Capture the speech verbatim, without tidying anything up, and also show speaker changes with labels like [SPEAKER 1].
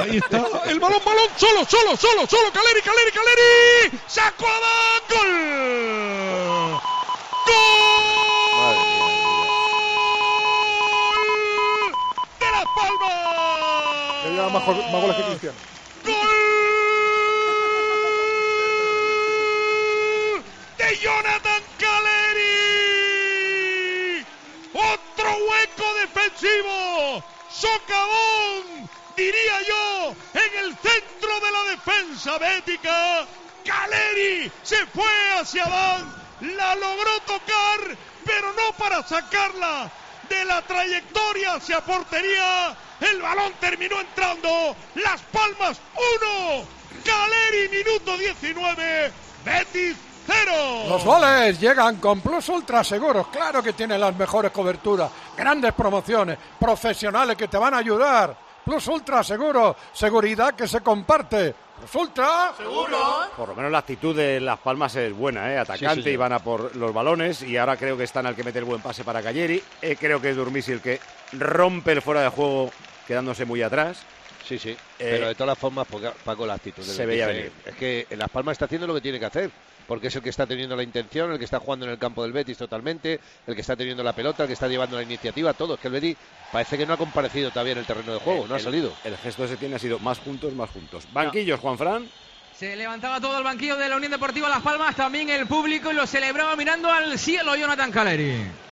[SPEAKER 1] Ahí está, el balón, balón, solo, solo, solo, solo, Caleri, Caleri, Caleri, sacó a gol. ¡Gol! ¡De Las Palmas!
[SPEAKER 2] Le lleva más, más goles que Cristiano.
[SPEAKER 1] ¡Gol! ¡De Jonathan Caleri! ¡Otro hueco defensivo! ¡Socavón! Diría yo, en el centro de la defensa bética. Caleri se fue hacia Adán, la logró tocar, pero no para sacarla de la trayectoria hacia portería. El balón terminó entrando. Las Palmas uno, Caleri minuto diecinueve, Betis cero.
[SPEAKER 3] Los goles llegan con Plus Ultra Seguros. Claro que tienen las mejores coberturas, grandes promociones, profesionales que te van a ayudar. Plus Ultra Seguro, seguridad que se comparte. Plus Ultra
[SPEAKER 4] Seguro. Por lo menos la actitud de Las Palmas es buena, ¿eh? Atacante, sí, sí, sí. Y van a por los balones. Y ahora creo que están al que mete el buen pase para Caleri. Eh, creo que es Durmisi el que rompe el fuera de juego quedándose muy atrás.
[SPEAKER 5] Sí, sí,
[SPEAKER 4] eh,
[SPEAKER 5] pero de todas formas, Paco, la actitud
[SPEAKER 4] se veía venir.
[SPEAKER 5] Es que Las Palmas está haciendo lo que tiene que hacer, porque es el que está teniendo la intención, el que está jugando en el campo del Betis totalmente, el que está teniendo la pelota, el que está llevando la iniciativa, todo. Es que el Betis parece que no ha comparecido todavía en el terreno de juego,
[SPEAKER 4] el,
[SPEAKER 5] no ha
[SPEAKER 4] el,
[SPEAKER 5] salido.
[SPEAKER 4] El gesto ese tiene ha sido más juntos, más juntos. Banquillos, Juanfran.
[SPEAKER 6] Se levantaba todo el banquillo de la Unión Deportiva Las Palmas, también el público, y lo celebraba mirando al cielo Jonathan Caleri.